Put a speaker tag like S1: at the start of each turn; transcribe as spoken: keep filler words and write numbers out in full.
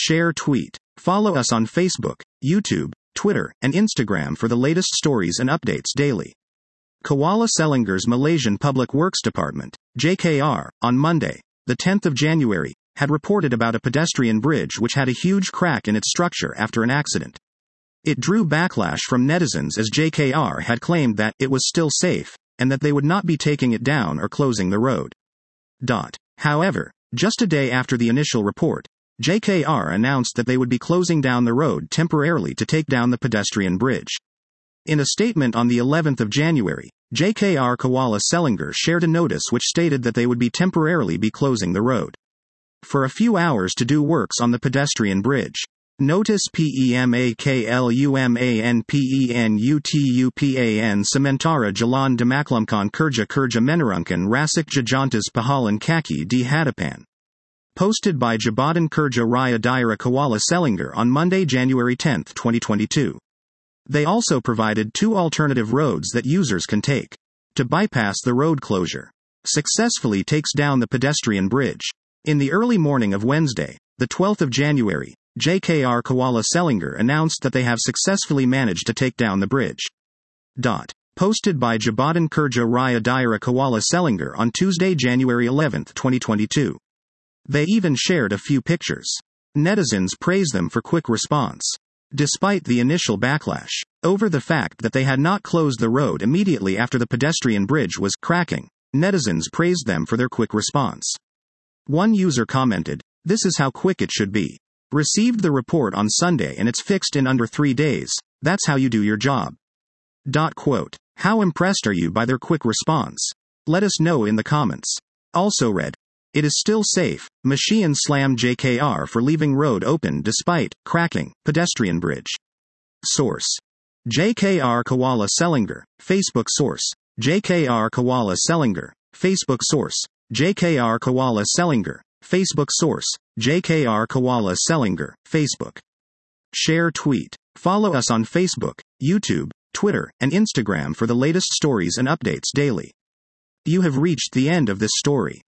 S1: Share tweet. Follow us on Facebook, YouTube, Twitter, and Instagram for the latest stories and updates daily. Kuala Selangor's Malaysian Public Works Department, J K R, on Monday, the tenth of January, had reported about a pedestrian bridge which had a huge crack in its structure after an accident. It drew backlash from netizens as J K R had claimed that it was still safe, and that they would not be taking it down or closing the road. Dot. However, just a day after the initial report, J K R announced that they would be closing down the road temporarily to take down the pedestrian bridge. In a statement on the eleventh of January, J K R Kuala Selangor shared a notice which stated that they would be temporarily be closing the road for a few hours to do works on the pedestrian bridge. Notice PEMAKLUMANPENUTUPAN Sementara Jalan Dimaklumkan Kerja Kerja Menurunkan Rasik Jajantas Pahalan Kaki di Hadapan. Posted by Jabatan Kerja Raya Daerah Kuala Selangor on Monday, January tenth, twenty twenty-two. They also provided two alternative roads that users can take to bypass the road closure. Successfully takes down the pedestrian bridge. In the early morning of Wednesday, the twelfth of January, J K R Kuala Selangor announced that they have successfully managed to take down the bridge. Dot. Posted by Jabatan Kerja Raya Daerah Kuala Selangor on Tuesday, January eleventh, twenty twenty-two. They even shared a few pictures. Netizens praise them for quick response. Despite the initial backlash over the fact that they had not closed the road immediately after the pedestrian bridge was cracking, netizens praised them for their quick response. One user commented, "This is how quick it should be. Received the report on Sunday and it's fixed in under three days. That's how you do your job." Dot quote. How impressed are you by their quick response? Let us know in the comments. Also read, it is still safe. Machian slam J K R for leaving road open despite cracking pedestrian bridge. Source. J K R Kuala Selangor. Facebook source. J K R Kuala Selangor. Facebook source. J K R Kuala Selangor. Facebook source. J K R Kuala Selangor. Facebook. Share tweet. Follow us on Facebook, YouTube, Twitter, and Instagram for the latest stories and updates daily. You have reached the end of this story.